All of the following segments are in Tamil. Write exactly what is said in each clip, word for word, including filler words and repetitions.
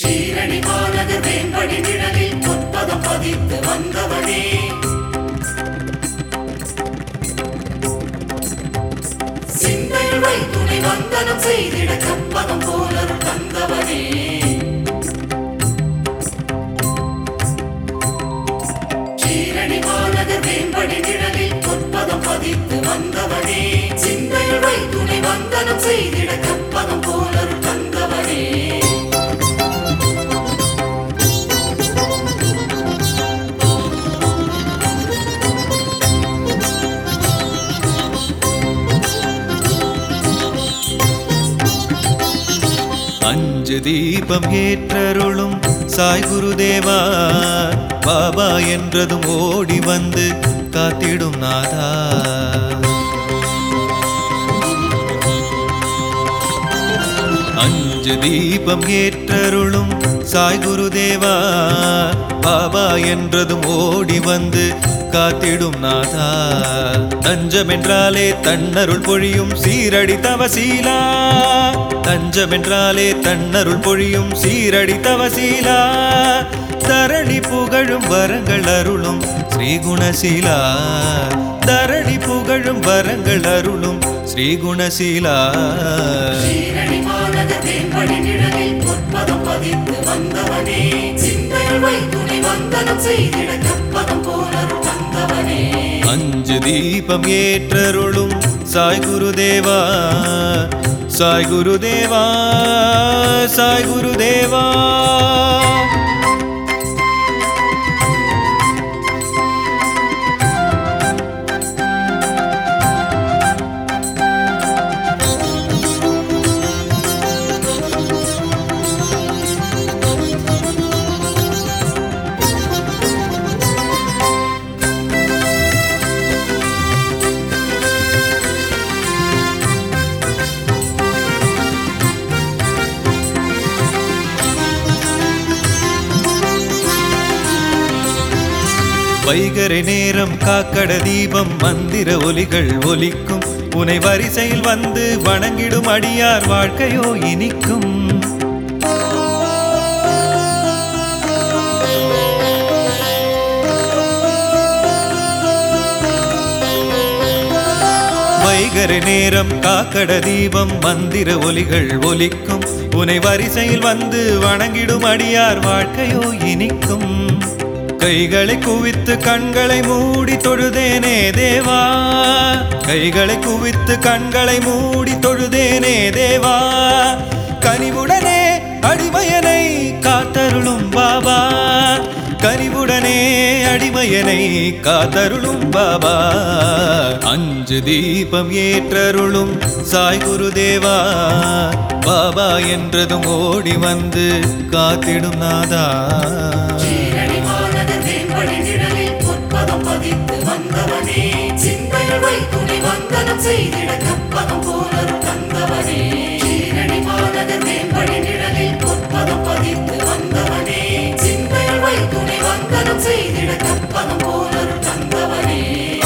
ஷீரணி மாநகர் வேம்படி நிழலில் பொற்பதம் பதித்து வந்தவனே, சிந்தையில் வைத்துணை வந்தனம் செய்திட கற்பதம் போலருள் தந்தவனே, ஷீரணி மாநகர் வேம்படி நிழலில் பொற்பதம் பதித்து வந்தவனே, சிந்தையில் வைத்துணை வந்தனம் செய்திட கற்பதம் போலருள் தந்தவனே. அஞ்சு தீபம் ஏற்றருளும் சாய் குருதேவா, பாபா என்றதும் ஓடி வந்து காத்திடும் நாதா. அஞ்சு தீபம் ஏற்றருளும் சாய் குருதேவா, பாபா என்றதும் ஓடி வந்து காத்திடும் நாதா. தஞ்சமென்றாலே தன்னருள் பொழியும் சீரடி தவசீலா, தஞ்சமென்றாலே தன்னருள் பொழியும் சீரடி தவசீலா, தரணி புகழும் வரங்கள் அருளும் ஸ்ரீகுணசீலா, தரணி புகழும் வரங்கள் அருளும் ஸ்ரீகுணசீலா. ஷீரணி மாநகர் வேம்படி நிழலில் பொற்பதம் பதித்து வந்தவனே, சிந்தையில் வைத்துணை வந்தனம் செய்திட கற்பதம் போலருள் தந்தவனே. அஞ்சு தீபம் ஏற்றருளும் சாய் குருதேவா, சாய் குருதேவா, சாய் குருதேவா. வைகரை நேரம் காக்கட தீபம் மந்திர ஒலிகள் ஒலிக்கும், உனை வரிசையில் வந்து வணங்கிடும் அடியார் வாழ்க்கையோ இனிக்கும். வைகரை நேரம் காக்கட தீபம் மந்திர ஒலிகள் ஒலிக்கும், உனை வரிசையில் வந்து வணங்கிடும் அடியார் வாழ்க்கையோ இனிக்கும். கைகளை குவித்து கண்களை மூடி தொழுதேனே தேவா, கைகளை குவித்து கண்களை மூடி தொழுதேனே தேவா, கனிவுடனே அடிமையனை காத்தருளும் பாபா, கனிவுடனே அடிமையனை காத்தருளும் பாபா. அஞ்சு தீபம் ஏற்றருளும் சாய் குருதேவா, பாபா என்றதும் ஓடி வந்து காத்திடும் நாதா. பதித்து வந்தவனே, சிந்தையில் வைத்துணை வந்தனம் செய்திட கற்பதம் போலருள் தந்தவனே, ஷீரணி மாநகர் வேம்படி நிழலில் பொற்பதம் பதித்து வந்தவனே, சிந்தையில் வைத்துணை வந்தனம் செய்திட கற்பதம் போலருள் தந்தவனே.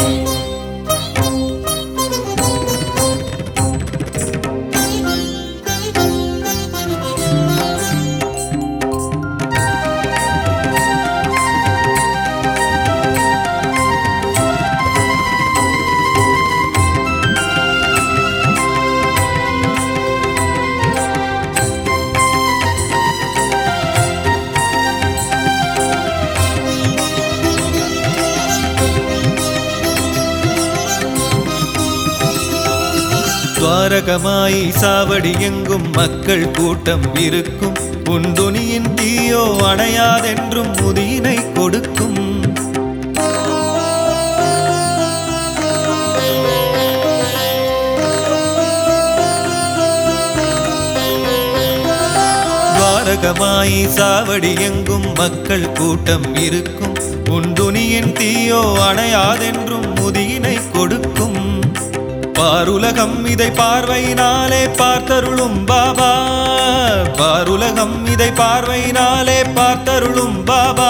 துவாரகமாய் சாவடி எங்கும் மக்கள் கூட்டம் இருக்கும், உன் துணியின் தீயோ அணையாதென்றும் முதியினை கொடுக்கும். துவாரகமாய் சாவடி எங்கும் மக்கள் கூட்டம் இருக்கும், உன் துணியின் தீயோ அணையாதென்றும் முதியினை கொடுக்கும். பாருலகம் இதை பார்வையினாலே பார்த்தருளும் பாபா, பாருலகம் இதை பார்வையினாலே பார்த்தருளும் பாபா,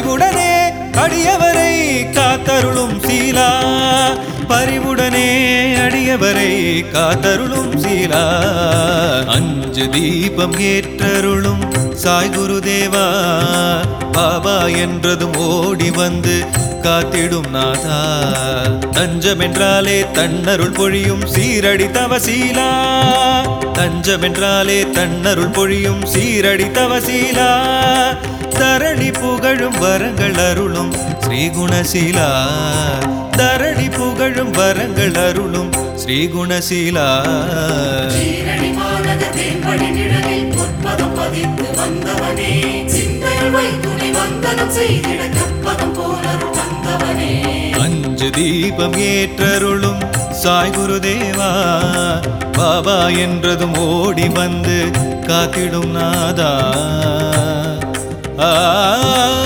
பரிவுடனே அடியவரை காத்தருளும் சீலா, பரிவுடனே அடியவரை காத்தருளும் சீலா அஞ்சு தீபம் ஏற்றருளும் சாய் குருதேவா பாபா என்றதும் ஓடி வந்து காத்திடும் நாதா தஞ்சமென்றாலே தன்னருள் பொழியும் சீரடி தவசீலா தஞ்சமென்றாலே தன்னருள் பொழியும் சீரடி தவசீலா தரணி புகழும் வரங்கள் அருளும் ஸ்ரீகுணசீலா தரணி புகழும் வரங்கள் அருளும் ஸ்ரீகுணசீலா சீரடி மாநகர் தேன்படி நிழலில் பொற்பதம் பதித்து வந்தவனே சிந்தையில் வைத்துணை வந்தனம் செய்திட கற்பதம் போலருள் தந்தவனே அஞ்சு தீபம் ஏற்றருளும் சாய் குருதேவா பாபா என்றதும் ஓடி வந்து காத்திடும் நாதா ஆ